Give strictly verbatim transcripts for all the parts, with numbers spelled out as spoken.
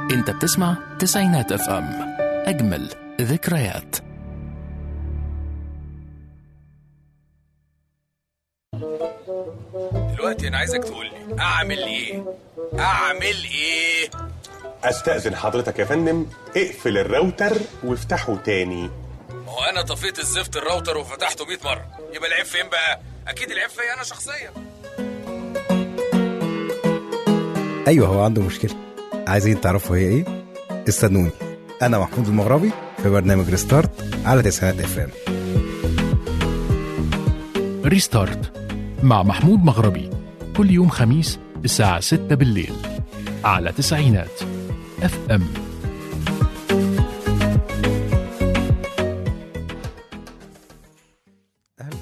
انت بتسمع تسعينات اف ام، اجمل ذكريات. دلوقتي انا عايزك تقول لي اعمل ايه اعمل ايه استأذن حضرتك يا فندم، اقفل الراوتر وافتحه تاني. ما هو انا طفيت الزفت الراوتر وفتحته مية مرة، يبقى العيب فين بقى؟ اكيد العيب فيا انا شخصيا. ايوه هو عنده مشكله. عايزين تعرفوا هي ايه؟ استنوني، انا محمود المغربي في برنامج ريستارت على تسعينات اف ام. ريستارت مع محمود مغربي كل يوم خميس الساعة ستة بالليل على تسعينات اف ام. أهلا.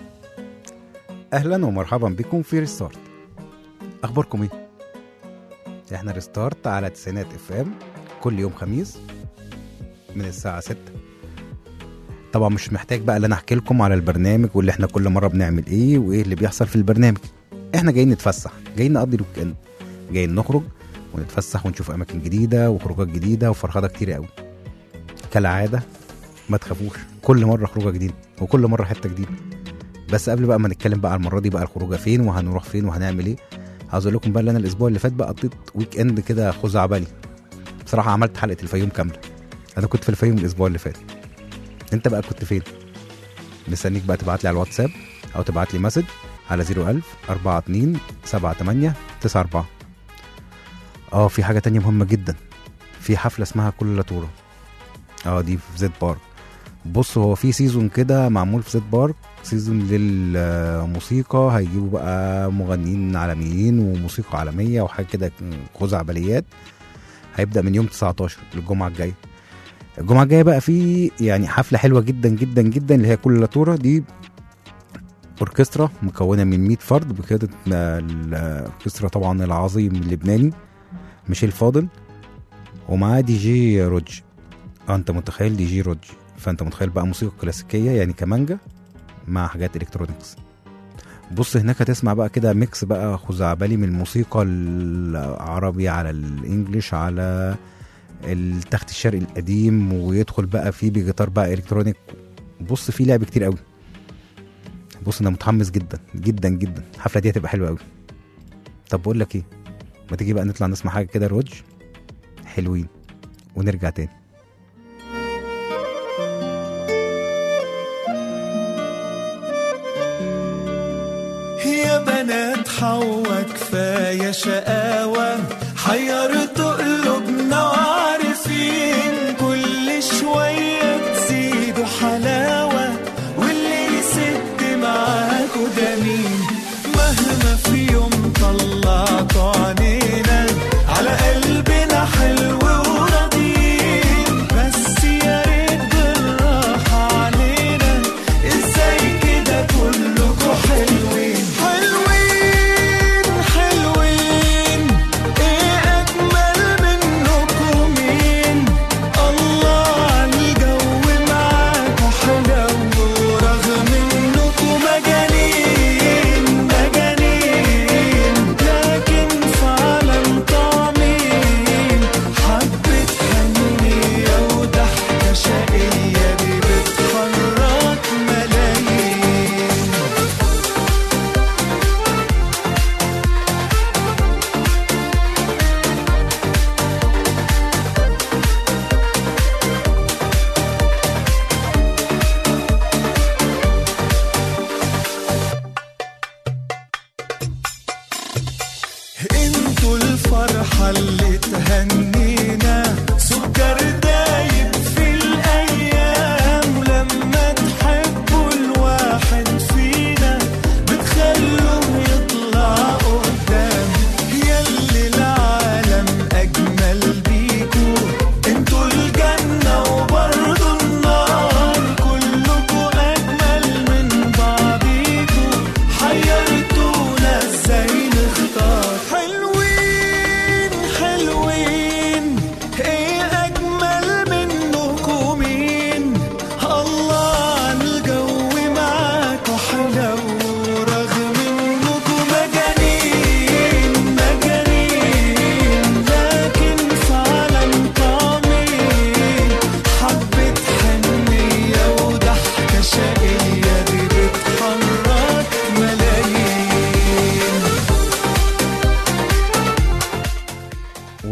اهلا ومرحبا بكم في ريستارت. اخباركم ايه؟ احنا ريستارت على تسعينات اف ام كل يوم خميس من الساعة ستة. طبعا مش محتاج بقى اللي انا احكي لكم على البرنامج واللي احنا كل مرة بنعمل ايه وايه اللي بيحصل في البرنامج. احنا جايين نتفسح، جايين نقضي الويك اند، جايين نخرج ونتفسح ونشوف اماكن جديدة وخروجات جديدة وفرحات كتير قوي. كالعادة ما تخافوش، كل مرة خروجة جديدة وكل مرة حتة جديدة. بس قبل بقى ما نتكلم بقى على المرة دي بقى الخروجة فين وهنروح فين وهنعمل ايه، عاوز اقول لكم بقى ان انا الاسبوع اللي فات بقى قضيت ويك اند كده خزعبلي. بصراحه عملت حلقه الفيوم كامله. انا كنت في الفيوم الاسبوع اللي فات. انت بقى كنت فين؟ مستنيك بقى تبعت لي على الواتساب او تبعت لي مسج على صفر ألف أربعة اتنين سبعة تمانية تسعة أربعة. اه في حاجه تانية مهمه جدا، في حفله اسمها كل لاتورا. اه دي في زيت بارك. بص هو في سيزون كده معمول في زيت بارك، سيزون للموسيقى، هيجيبوا بقى مغنيين عالميين وموسيقى عالمية وحاجة كده خزعبليات. هيبدأ من يوم تسعتاشر الجمعة الجاية. الجمعة الجاية بقى في يعني حفلة حلوة جدا جدا جدا اللي هي كل لاتورا دي. أوركسترا مكونة من مية فرد بقيادة الأوركسترا طبعا العظيم اللبناني ميشيل فاضل، ومعاه دي جي روج. اه انت متخيل دي جي روج، فانت متخيل بقى موسيقى كلاسيكيه يعني كمانجا مع حاجات الكترونيكس. بص هناك هتسمع بقى كده ميكس بقى خزعبلي من الموسيقى العربي على الانجليش على التخت الشرقي القديم، ويدخل بقى فيه بجيتار بقى الكترونيك. بص فيه لعب كتير قوي. بص انا متحمس جدا جدا جدا، الحفله دي هتبقى حلوه قوي. طب بقول لك ايه، ما تيجي بقى نطلع نسمع حاجه كده روج حلوين ونرجع تاني. يا بنات حوا كفاية شقاوة، حيرتوا قلوبنا وعارفين كل شوية تزيدوا حلاوة، واللي يسد معاكوا ده مين؟ مهما في يوم طلعتوا عنينا على قلبنا حلو وراضيين، بس يا ريت بالراحة علينا، ازاي كده كلكوا حلوين حلوين حلوين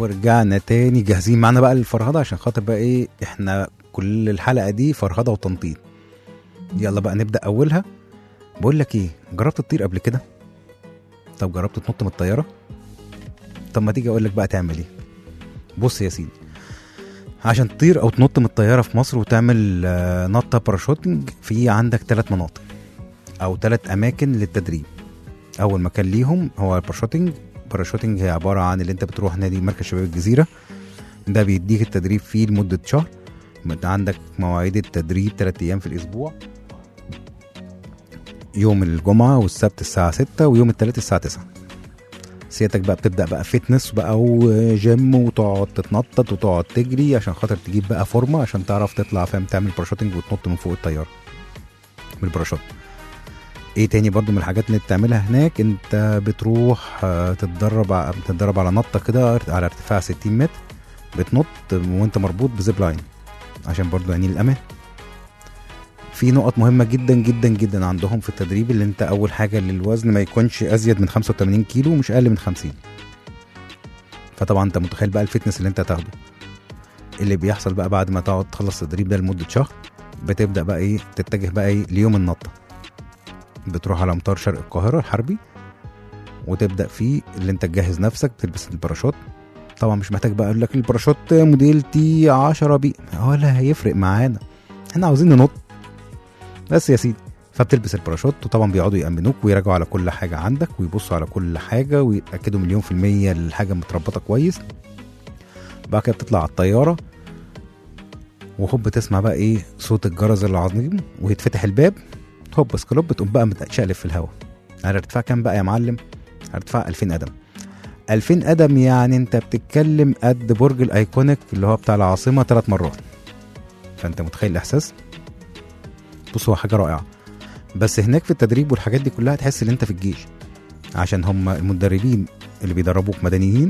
ورجعنا تاني جاهزين معانا بقى للفرهده، عشان خاطر بقى ايه، احنا كل الحلقه دي فرهده وتنطيط. يلا بقى نبدا اولها. بقول لك ايه، جربت تطير قبل كده؟ طب جربت تنط من الطياره؟ طب ما تيجي اقول لك بقى تعمل ايه. بص يا سيدي، عشان تطير او تنط من الطياره في مصر وتعمل آه، نطه باراشوتنج، في عندك ثلاث مناطق او ثلاث اماكن للتدريب. اول مكان ليهم هو الباراشوتنج. باراشوتنج هي عباره عن اللي انت بتروح نادي مركز شباب الجزيره، ده بيديك التدريب فيه لمده شهر. عندك مواعيد التدريب ثلاث ايام في الاسبوع، يوم الجمعه والسبت الساعه ستة ويوم الثلاث الساعه تسعة. سيادتك بقى بتبدا بقى فتنس بقى وجيم، وتقعد تتنطط وتقعد تجري عشان خاطر تجيب بقى فورمه، عشان تعرف تطلع فاهم تعمل باراشوتنج وتنط من فوق الطياره بالباراشوت. ايه تاني برضو من الحاجات اللي بتعملها هناك، انت بتروح آه، تتدرب ع- بتتدرب على نطه كده على ارتفاع ستين متر، بتنط وانت مربوط بزيب لاين عشان برضو يعني الامان. في نقط مهمه جدا جدا جدا عندهم في التدريب، اللي انت اول حاجه اللي الوزن ما يكونش ازيد من خمسة وثمانين كيلو ومش اقل من خمسين. فطبعا انت متخيل بقى الفتنس اللي انت هتاخده. اللي بيحصل بقى بعد ما تقعد تخلص التدريب ده لمده شهر، بتبدا بقى ايه تتجه بقى ايه ليوم النطه. بتروح على مطار شرق القاهره الحربي، وتبدا فيه اللي انت تجهز نفسك، بتلبس الباراشوت. طبعا مش محتاج بقى اقول لك الباراشوت موديل تي عشرة بي، ولا هيفرق معانا، احنا عاوزين ننط بس يا سيدي. فبتلبس الباراشوت، وطبعا بيقعدوا يأمنوك ويراجعوا على كل حاجة عندك ويبصوا على كل حاجة ويتأكدوا مليون في المية الحاجة متربطة كويس. بعد كده بتطلع على الطيارة، وهوب بتسمع بقى ايه صوت الجرس العظيم، ويتفتح الباب، هوب سكلوب، بتقوم بقى متشقلب في الهواء. على ارتفاع كام بقى يا معلم؟ على ارتفاع ألفين قدم. ألفين قدم يعني انت بتتكلم قد برج الايكونيك اللي هو بتاع العاصمة ثلاث مرات. فانت متخيل الاحساس؟ بص هو حاجة رائعة. بس هناك في التدريب والحاجات دي كلها تحس ان انت في الجيش، عشان هم المدربين اللي بيدربوك مدنيين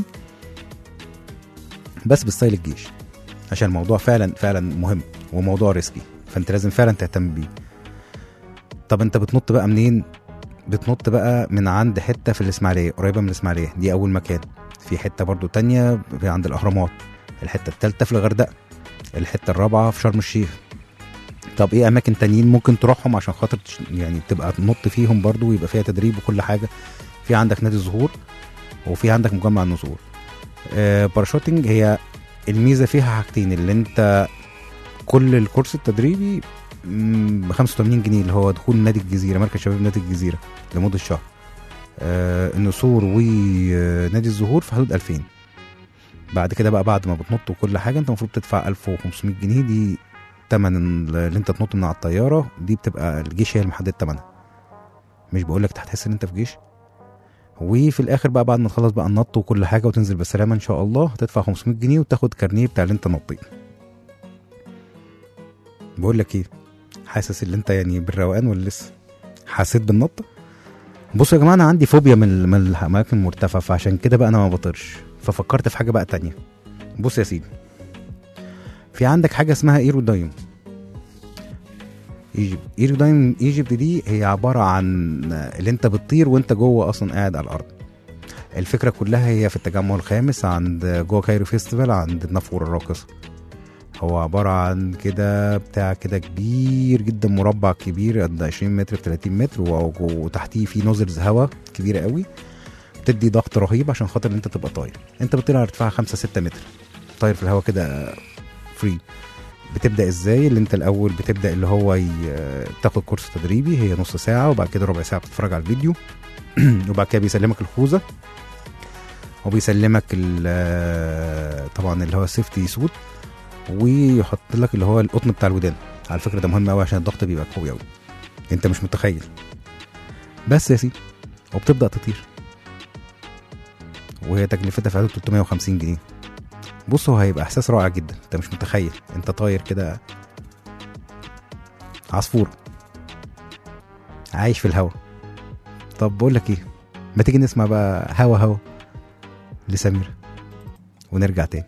بس بستايل الجيش، عشان الموضوع فعلا فعلا مهم وموضوع ريسكي، فانت لازم فعلا تهتم بيه. طب انت بتنط بقى منين؟ بتنط بقى من عند حتة في الاسماعيلية، قريبة من الاسماعيلية، دي اول مكان. في حتة برضو تانية في عند الاهرامات، الحتة التالتة في الغردقة، الحتة الرابعة في شرم الشيخ. طب ايه اماكن تانيين ممكن تروحهم عشان خاطر يعني تبقى تنط فيهم برضو ويبقى فيها تدريب وكل حاجة؟ في عندك نادي الزهور، وفي عندك مجمع النسور. آه باراشوتنج هي الميزة فيها حاجتين، اللي انت كل الكورس التدريبي ب خمسة وثمانين جنيه، اللي هو دخول نادي الجزيرة، مركز شباب نادي الجزيرة لمدة شهر. آه النسور ونادي الزهور في حدود ألفين. بعد كده بقى بعد ما بتنط وكل حاجة انت المفروض تدفع ألف وخمسمائة جنيه، دي تمن اللي انت تنط من على الطياره، دي بتبقى الجيش هي اللي محدد تمنها. مش بقولك هتحس ان انت في جيش. وفي الاخر بقى بعد ما تخلص بقى النط وكل حاجه وتنزل بالسلامه ان شاء الله، هتدفع خمسمائة جنيه وتاخد كارنيه بتاع اللي انت نطيت. بقول لك ايه، حاسس ان انت يعني بالروقان ولا لسه؟ حسيت بالنط؟ بصوا يا جماعه، انا عندي فوبيا من من الاماكن المرتفعه، فعشان كده بقى انا ما بطيرش. ففكرت في حاجه بقى تانية. بص يا سيدي، في عندك حاجه اسمها ايرودايم ايجيبت. ايرودايم ايجيبت دي هي عباره عن اللي انت بتطير وانت جوه اصلا قاعد على الارض. الفكره كلها هي في التجمع الخامس عند جوه كايرو فيستيفال عند النافورة الراقصه. هو عباره عن كده بتاع كده كبير جدا، مربع كبير قد عشرين متر في ثلاثين متر، وتحتيه في نوزلز هواء كبيره قوي بتدي ضغط رهيب عشان خاطر ان انت تبقى طاير. انت بتطير على ارتفاع خمسة ستة متر، طاير في الهواء كده فري. بتبدا ازاي؟ اللي انت الاول بتبدا اللي هو تاخد كورس تدريبي، هي نص ساعه، وبعد كده ربع ساعه بتتفرج على الفيديو وبعد كده بيسلمك الخوذه، وبيسلمك طبعا اللي هو السيفتي سوت، ويحط لك اللي هو القطن بتاع الودان. على فكره ده مهم قوي عشان الضغط بيبقى قوي قوي، انت مش متخيل. بس يا سيدي، وبتبدا تطير، وهي تكلفتها في حدود ثلاثمائة وخمسين جنيه. بصوا هيبقى احساس رائع جدا، انت مش متخيل انت طاير كده عصفور عايش في الهوا. طب بقول لك ايه، ما تيجي نسمع بقى هوا هوا لسمير ونرجع تاني.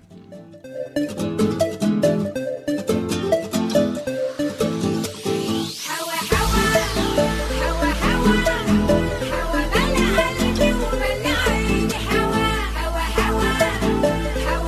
هوا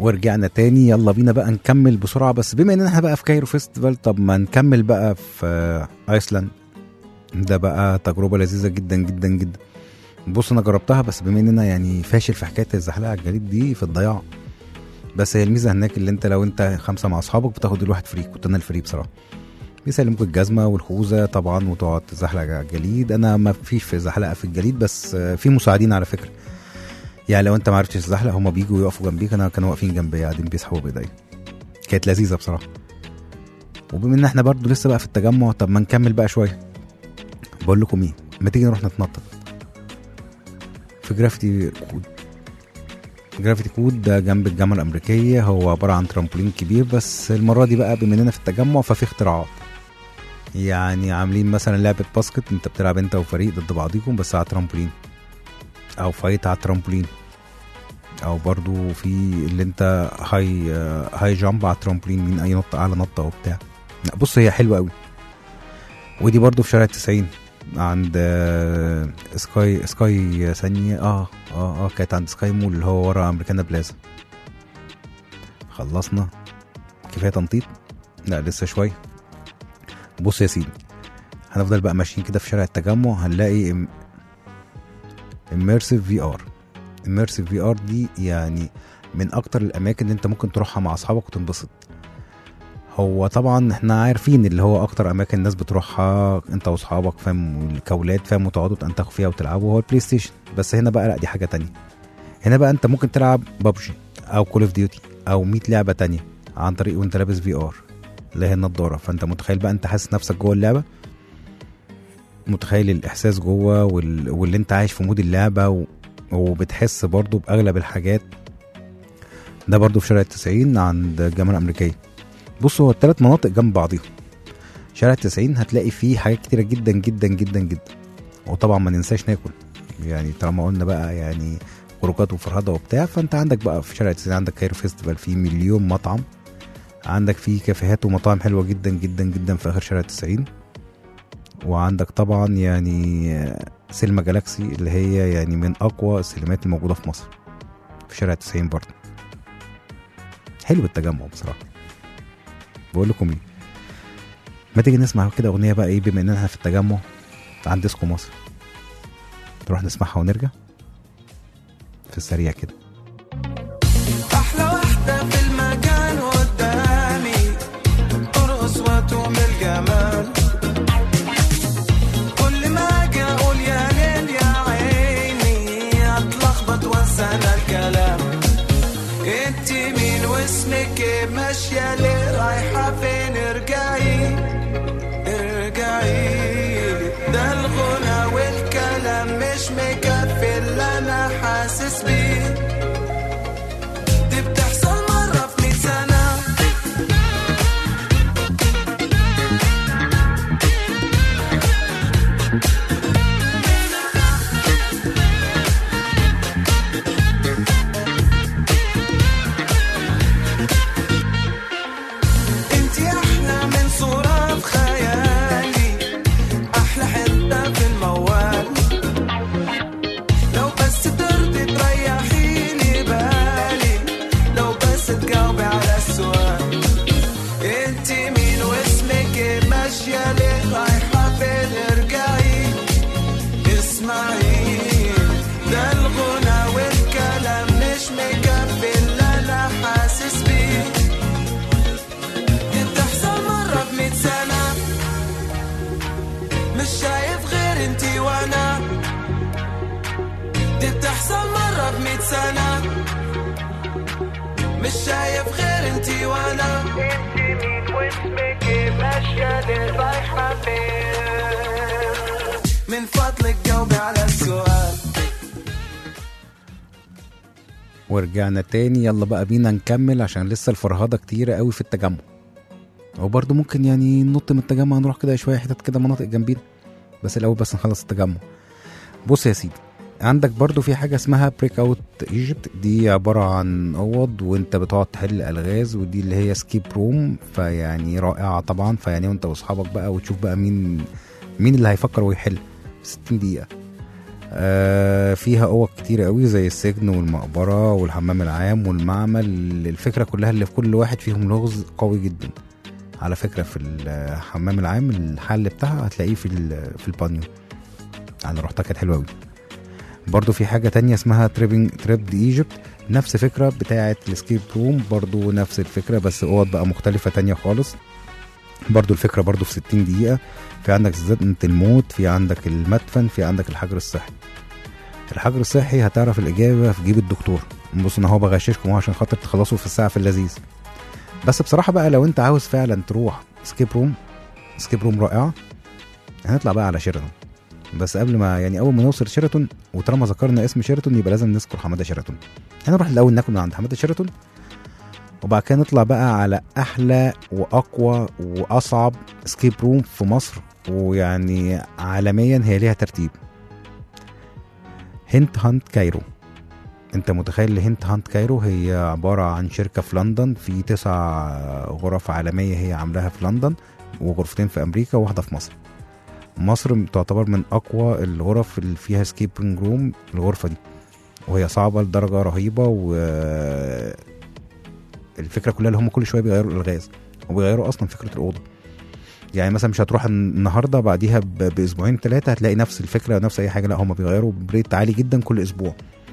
ورجعنا تاني، يلا بينا بقى نكمل بسرعة. بس بما ان احنا بقى في كايرو فيستيفال، طب ما نكمل بقى في ايسلاند. ده بقى تجربة لذيذة جدا جدا جدا. بص انا جربتها، بس بما ان انا يعني فاشل في حكاية الزحلقة على الجليد دي في الضياع. بس هي الميزة هناك اللي انت لو انت خمسة مع اصحابك بتاخد الواحد فري. كنت انا الفري بصراحة. بيسلموك الجزمة والخوذة طبعا وتقعد تزحلق على الجليد. انا ما فيش في زحلقة في الجليد، بس في مساعدين على فكرة. يعني لو انت ما عرفتش تزحلق هما بيجوا يقفوا جنبيك. انا كانوا واقفين جنبي قاعدين بيسحبوا بايديا. كانت لذيذه بصراحه. وبما ان احنا برضو لسه بقى في التجمع، طب ما نكمل بقى شويه. بقول لكم ايه، ما تيجي نروح نتنطط في جرافيتي كود. جرافيتي كود ده جنب الجامعه الامريكيه. هو عباره عن ترامبولين كبير، بس المره دي بقى بما اننا في التجمع ففي اختراعات. يعني عاملين مثلا لعبه باسكت، انت بتلعب انت وفريق ضد بعضيكم بس على ترامبولين، او فايت على الترامبولين، او برضو في اللي انت هاي هاي جامب على الترامبولين، مين اي نطه اعلى نطه وبتاع. بص هي حلوه قوي. ودي برضو في شارع التسعين عند سكاي سكاي ثانيه اه اه اه كانت عند سكاي مول اللي هو ورا امريكانا بلازا. خلصنا كفايه تنطيط؟ لا لسه شويه. بص يا سيدي، هنفضل بقى ماشيين كده في شارع التجمع، هنلاقي immersive في ار. immersive في ار دي يعني من اكتر الاماكن اللي انت ممكن تروحها مع اصحابك وتنبسط. هو طبعا احنا عارفين اللي هو اكتر اماكن الناس بتروحها انت واصحابك، فاهم، الكاولات، فاهم، وتقعدوا تنتخوا فيها وتلعبوا، هو البلاي ستيشن. بس هنا بقى لا، دي حاجه تانية. هنا بقى انت ممكن تلعب بابجي او كول اوف ديوتي او مية لعبه تانية عن طريق وانت لابس في ار اللي هي النضاره. فانت متخيل بقى، انت حاسس نفسك جوه اللعبه، متخيل الاحساس جوه وال... واللي انت عايش في مود اللعبه و... وبتحس برضو باغلب الحاجات. ده برضو في شارع التسعين عند الجامعه الامريكيه. بصوا هو الثلاث مناطق جنب بعضيهم. شارع التسعين هتلاقي فيه حاجات كتيره جدا جدا جدا جدا. وطبعا ما ننساش ناكل، يعني طالما قلنا بقى يعني خروجات وفرهده وبتاع، فانت عندك بقى في شارع التسعين عندك كايرو فيستيفال فيه مليون مطعم. عندك فيه كافيهات ومطاعم حلوه جدا جدا جدا في اخر شارع التسعين. وعندك طبعا يعني سينما جالاكسي اللي هي يعني من اقوى السينمات الموجوده في مصر في شارع التسعين برضه. حلو التجمع بصراحه. بقول لكم ايه، ما تيجي نسمع كده اغنيه بقى ايه، بما اننا في التجمع عند ديسكو مصر، نروح نسمعها ونرجع في السريع كده. احلى واحده في المكان قدامي ترقص وتوم الجمال، كل ما اجي اقول يا ليل يا عيني اتلخبط وانسى انا الكلام. انت مين واسمك ماشيه ليه رايحه فين؟ ارجعي ارجعي، ده الغنى والكلام مش مكفي اللي انا حاسس بيه. دي بتحصل مره في مية سنه. سنة مش شايف غير انتي وانا. انتي مين واسمك ماشية ليه رايحة فين؟ من فضلك جاوبي على السؤال. ورجعنا تاني، يلا بقى بينا نكمل عشان لسه الفرهدة كتيرة قوي في التجمع. وبرضو ممكن يعني ننط من التجمع نروح كده شوية حتت كده مناطق جنبينا، بس الأول بس نخلص التجمع. بص يا سيدي، عندك برضو في حاجة اسمها بريك اوت ايجيبت. دي عبارة عن اوض وانت بتقعد تحل الغاز، ودي اللي هي سكيب روم، فيعني رائعة طبعا. فيعني وانت واصحابك بقى وتشوف بقى مين مين اللي هيفكر ويحل في ستين دقيقة. آه فيها اوض كتير قوي زي السجن والمقبره والحمام العام والمعمل. الفكره كلها اللي في كل واحد فيهم لغز قوي جدا. على فكره في الحمام العام الحل بتاعها هتلاقيه في في البانيو، انا رحتها كانت حلوه قوي. برضو في حاجه تانية اسمها تريبنج تريب ايجيبت، نفس فكره بتاعه الاسكيب روم، برضو نفس الفكره بس اوض بقى مختلفه تانية خالص. برضو الفكره برضو في ستين دقيقه. في عندك زنقة الموت، في عندك المدفن، في عندك الحجر الصحي. الحجر الصحي هتعرف الاجابه في جيب الدكتور. بص انا هو بغششكم عشان خاطر تخلصوا في الساعه في اللذيذ. بس بصراحه بقى لو انت عاوز فعلا تروح سكيب روم، سكيب روم رائعه، هنطلع بقى على شيراتون. بس قبل ما يعني اول ما نوصل شيراتون، وطالما ذكرنا اسم شيراتون يبقى لازم نذكر حماده شيراتون. هنروح الاول ناكل من عند حماده شيراتون، وبعد كده نطلع بقى على احلى واقوى واصعب سكيب روم في مصر، ويعني عالميا هي ليها ترتيب. هنت هانت كايرو. انت متخيل هنت هانت كايرو هي عبارة عن شركة في لندن، في تسع غرف عالمية هي عاملاها في لندن، وغرفتين في امريكا وواحدة في مصر. مصر تعتبر من اقوى الغرف اللي فيها سكيبنج روم الغرفة دي، وهي صعبة لدرجة رهيبة. و الفكرة كلها اللي هم كل شوية بيغيروا الالغاز وبيغيروا اصلا فكرة الاوضة. يعني مثلا مش هتروح النهارده بعديها باسبوعين ثلاثه هتلاقي نفس الفكره ونفس اي حاجه، لا هم بيغيروا بريت عالي جدا كل اسبوع.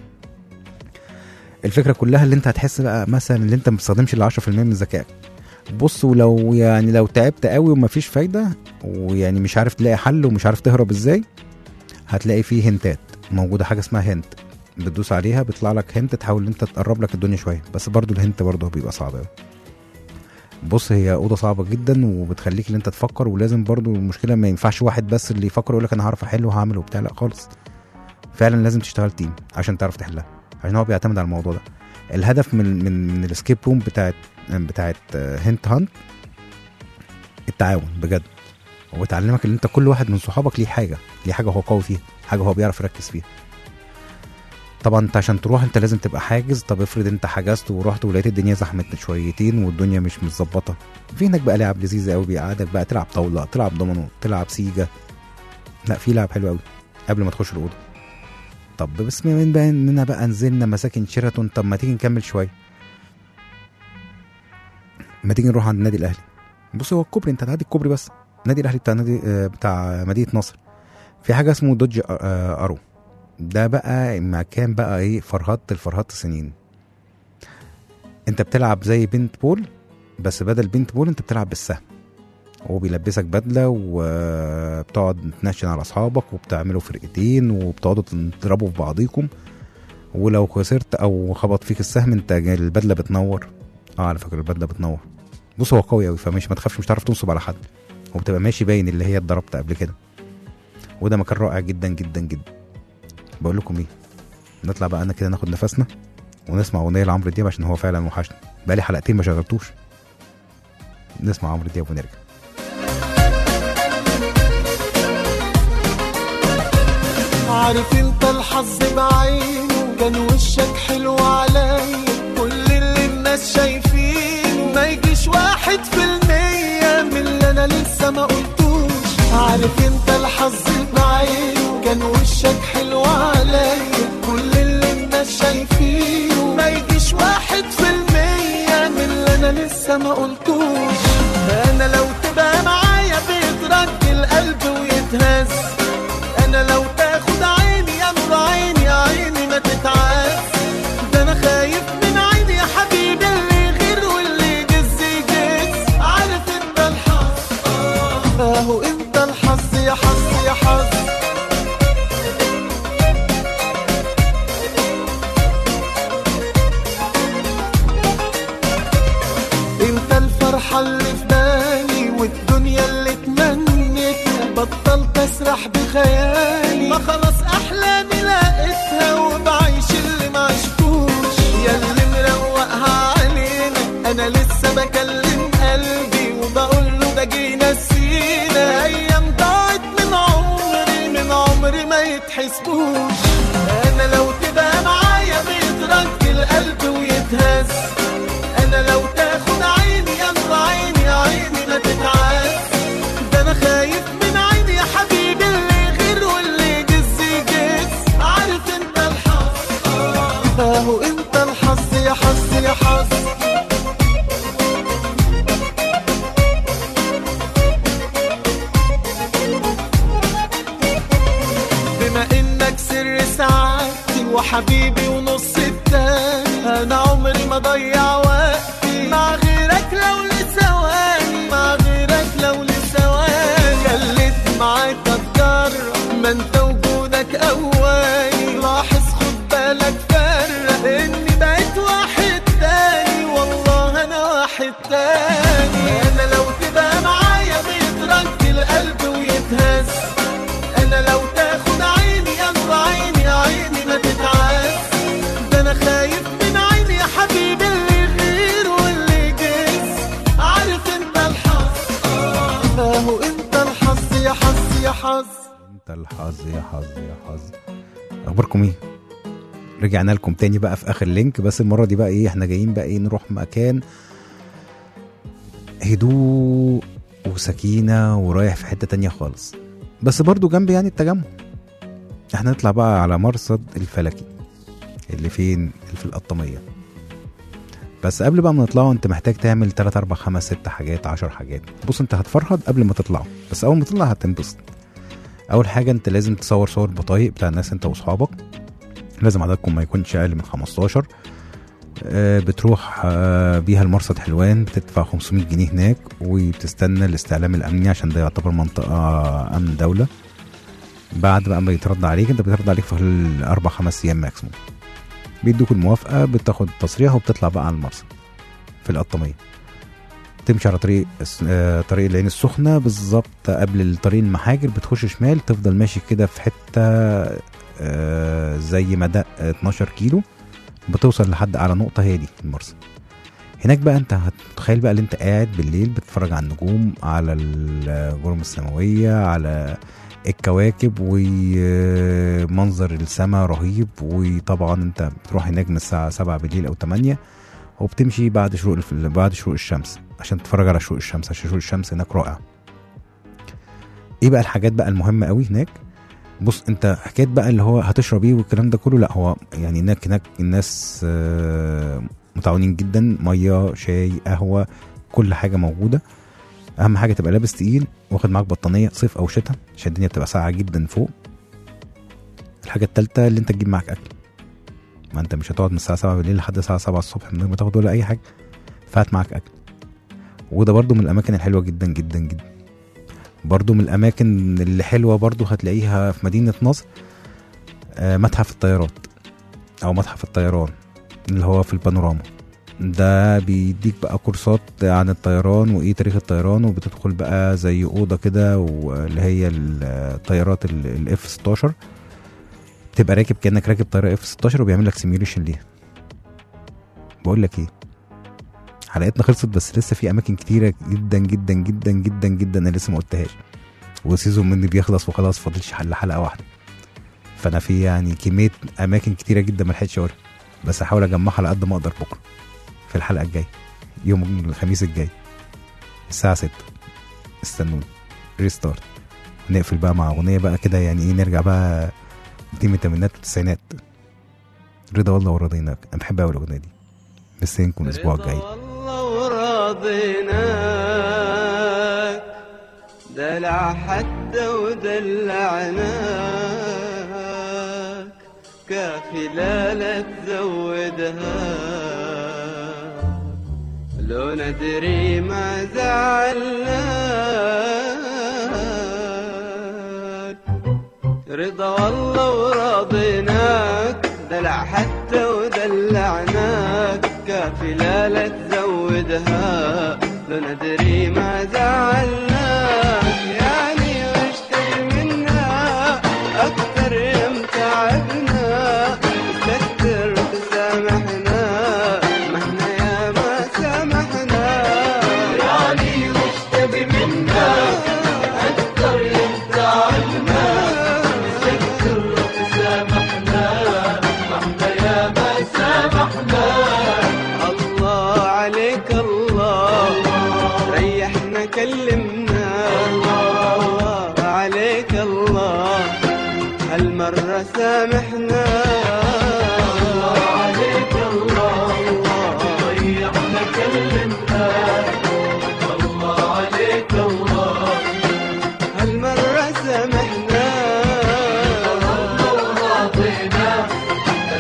الفكره كلها اللي انت هتحس بقى مثلا اللي انت ما بتستخدمش ال عشرة في المية من ذكائك. بص ولو يعني لو تعبت قوي ومفيش فايده، ويعني مش عارف تلاقي حل ومش عارف تهرب ازاي، هتلاقي فيه هنتات موجوده، حاجه اسمها هنت بتدوس عليها بيطلع لك هنت تحاول انت تقرب لك الدنيا شويه. بس برضو الهنت برضو بيبقى صعب قوي. بص هي اوضه صعبه جدا وبتخليك ان انت تفكر، ولازم برضو المشكله ما ينفعش واحد بس اللي يفكر يقول لك انا هعرف احل وهعمل وبتاع، لا خالص. فعلا لازم تشتغل تيم عشان تعرف تحلها، عشان هو بيعتمد على الموضوع ده. الهدف من من من الاسكيب روم بتاعت بتاعت هنت هانت التعاون بجد، وبتعلمك ان انت كل واحد من صحابك ليه حاجه ليه حاجه هو قوي فيها، حاجه هو بيعرف يركز فيها. طبعا انت عشان تروح انت لازم تبقى حاجز. طب افرض انت حجزت ورحت ولقيت الدنيا زحمت شويتين والدنيا مش متظبطه، في هناك بقى لعب لذيذه قوي بيقعدك بقى تلعب طاوله، تلعب دومينو، تلعب سيجا. لا في لعب حلو قوي قبل ما تخش الاوضه. طب بس من بقى اننا بقى نزلنا مساكن شيراتون، طب ما تيجي نكمل شويه، ما تيجي نروح عند النادي الاهلي. بص هو الكوبري انت هتعدي الكوبري بس، النادي الاهلي بتاع نادي بتاع مدينه نصر. في حاجه اسمه دوج ارو، ده بقى مكان بقى ايه فرهط الفرهط سنين. انت بتلعب زي بنت بول، بس بدل بنت بول انت بتلعب بالسهم، هو بيلبسك بدله وبتقعد تنشن على اصحابك وبتعملوا فرقتين وبتقعدوا تضربوا في بعضيكم، ولو خسرت او خبط فيك السهم انت البدله بتنور. اه على فكره البدله بتنور. بص هو قوي قوي فمش ما تخافش، مش هتعرف تنصب على حد، وبتبقى ماشي باين اللي هي اتضربت قبل كده. وده مكان رائع جدا جدا جدا. بقول لكم ايه، نطلع بقى انا كده ناخد نفسنا ونسمع اغنيه لعمرو دياب عشان هو فعلا وحشني، بقالي حلقتين ما شغلتوش. نسمع عمرو دياب ونرجع. عارف انت الحظ بعينه كان وشك حلو عليا، كل اللي الناس شايفينه ما يجيش واحد في المية من اللي انا لسه ما قلتوش. عارف انت الحظ بعينه كان وشك حلو عليا، كل اللي الناس شايفينه ما يجيش واحد في المية من اللي انا لسه ما قلتوش. انا لو تبقى معايا بيترج القلب ويتهز، انا لو تاخد عيني يا نور عيني عيني ما تتعز. ده انا خايف من عيني يا حبيبي اللي غير واللي يجز يجز. عارف انت الحظ اهو انت الحظ يا حظ يا حظ. انت الفرحة اللي في بالي والدنيا اللي تمنيتها، بطلت اسرح بخيالي ما خلاص احلامي لقيتها وبعيش اللي ما عشتوش. يا اللي مروقها علينا انا لسه بكلم قلبي وبقول له ده جينا نسينا ايام ضاعت من عمري من عمري ما يتحسبوش. انا لو تبقى معايا بيترج القلب ويتهز، انا لو تاخد عيني يا نور عيني عيني ما تتعز. ده انا خايف من عيني يا حبيبي اللي غير واللي يجز يجز. هو حبيبي ونص التاني. انا عمري ما ضيع وقتي مع غيرك لو لثواني، مع غيرك لو لثواني. خليت معاك اتجرب ما انت وجودك اواني. لاحظ خد بالك فرق اني بقيت واحد تاني، والله انا واحد تاني. انا لو تبقى معايا بيترك القلب ويتهز، انا لو تاخد عيني قلب عيني عيني ما تتعز. ده انا خايف من عيني يا حبيبي اللي غير واللي جز. عارف انت الحظ، اهو انت الحظ يا حظ يا حظ، انت الحظ يا حظ يا حظ. اخباركم ايه؟ رجعنا لكم تاني بقى في اخر لينك، بس المره دي بقى ايه، احنا جايين بقى ايه، نروح مكان هدوء وسكينه ورايح في حته تانية خالص، بس برضو جنب يعني التجمع. احنا نطلع بقى على مرصد الفلكي اللي فين، اللي في القطامية. بس قبل بقى ما نطلعوا انت محتاج تعمل تلاتة اربعة خمسة ستة حاجات عشر حاجات. بص انت هتفرهد قبل ما تطلعوا، بس اول ما تطلع هتنبسط. اول حاجة انت لازم تصور صور بطايق بتاع الناس انت واصحابك، لازم عددكم ما يكونش اقل من خمستاشر. اه بتروح اه بيها المرصد حلوان، بتدفع خمسمية جنيه هناك، وبتستنى الاستعلام الامني عشان ده يعتبر منطقة امن دولة. بعد بقى ما يترد عليك، انت بيترد عليك في الاربع خمس ايام ماكسيموم، بيدوك الموافقة، بتاخد التصريح وبتطلع بقى على المرصد في القطامية. تمشي على طريق اه طريق العين السخنة بالظبط قبل الطريق المحاجر، بتخش شمال تفضل ماشي كده في حتة اه زي مدى اتناشر كيلو، بتوصل لحد على نقطة هي دي المرصد. هناك بقى انت هتتخيل بقى اللي انت قاعد بالليل بتتفرج على النجوم، على الجرم السماوية، على الكواكب، ومنظر السماء رهيب. وطبعا انت بتروح هناك من الساعة سبعة بالليل او تمانية، وبتمشي بعد شروق بعد شروق الشمس عشان تتفرج على شروق الشمس، عشان شروق الشمس هناك رائع. ايه بقى الحاجات بقى المهمة قوي هناك؟ بص انت حكاية بقى اللي هو هتشرب ايه والكلام ده كله، لا هو يعني هناك هناك الناس متعاونين جدا، مية شاي قهوة كل حاجة موجودة. اهم حاجة تبقى لابس تقيل، واخد معاك بطانية صيف او شتاء عشان الدنيا بتبقى ساقعة جدا فوق. الحاجة التالتة اللي انت تجيب معاك اكل، ما انت مش هتقعد من الساعة سبعة بالليل لحد الساعة سبعة الصبح من غير ما تاخد ولا اي حاجة، فهات معاك اكل. وده برضو من الاماكن الحلوة جدا جدا جدا. برضو من الاماكن اللي حلوة برضو هتلاقيها في مدينة نصر آه متحف الطيارات او متحف الطيران اللي هو في البانوراما. ده بيديك بقى كورسات عن الطيران وايه تاريخ الطيران، وبتدخل بقى زي اوضه كده واللي هي الطيارات الاف ستاشر، تبقى راكب كانك راكب طياره اف ستاشر وبيعمل لك سيميوليشن ليها. بقول لك ايه، حلقتنا خلصت بس لسه في اماكن كتيره جدا جدا جدا جدا جدا انا لسه ما قلتهاش، وسيزون مني بيخلص وخلاص فاضلش حل حلقه واحده، فانا في يعني كميه اماكن كتيره جدا ما لحقتش اقولها، بس هحاول اجمعها على قد ما اقدر بكره في الحلقه الجايه يوم الخميس الجاي الساعه ستة. استنوني ريستارت. نقفل بقى مع اغنيه بقى كده يعني ايه، نرجع بقى دي من الثمانينات والتسعينات. رضا والله ورضيناك، انا بحب قوي الاغنيه دي. مستنيكم الاسبوع الجاي. رضا والله ورضيناك، دلع حتى ودلعناك، كافي لا لا تزودها، لو ندري ما زعلناك. رضا والله ورضيناك، دلع حتى ودلعناك، كافي لا لا تزودها، لو ندري ما زعلناك. يعني وش تبي منا أكتر يم تعبنا، تستر تسامحنا مهنا يا ما سامحنا. يعني وش تبي منا أكتر يم تعبنا، تستر تسامحنا مهنا يا ما سامحنا. الله عليك الله، ريحنا كلمنا، الله عليك الله، هالمرة سامحنا. الله عليك الله، ريحنا كلمنا، الله عليك الله، هالمرة سامحنا. الله ورضينا،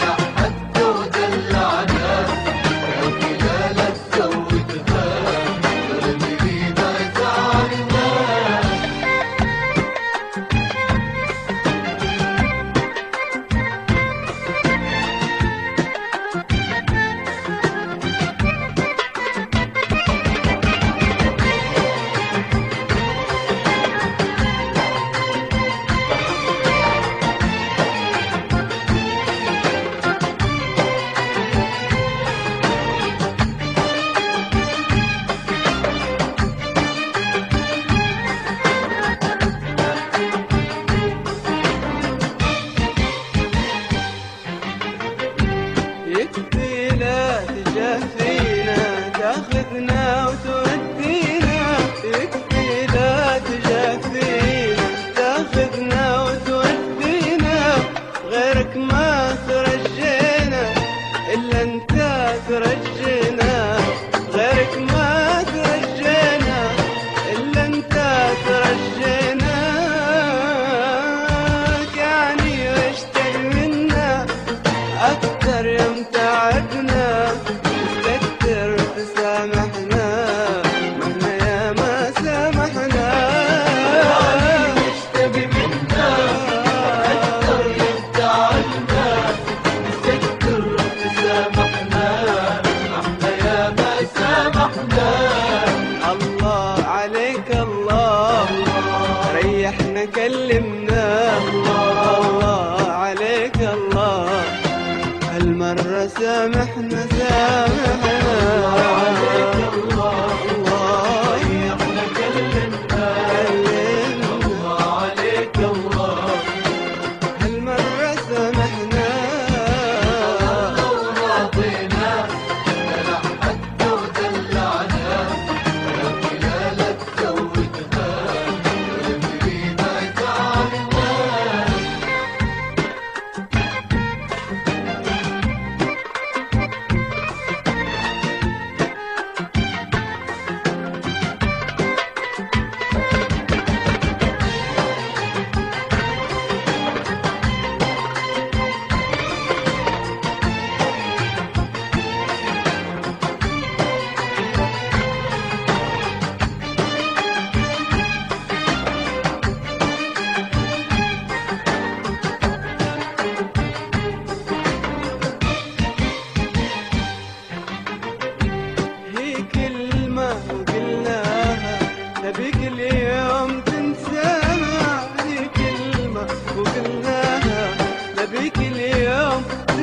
كلمنا الله عليك الله هالمرة سامحنا سامحنا الله عليك الله الله احنا كلمنا الله عليك الله هالمرة سامحنا وراضينا دلع حتى ودلعنا ولكن لا تزودها ولكن ما تعبنا هي كلمة وقلناها نبيك اليوم تنساها هي كلمة وقلناها نبيك اليوم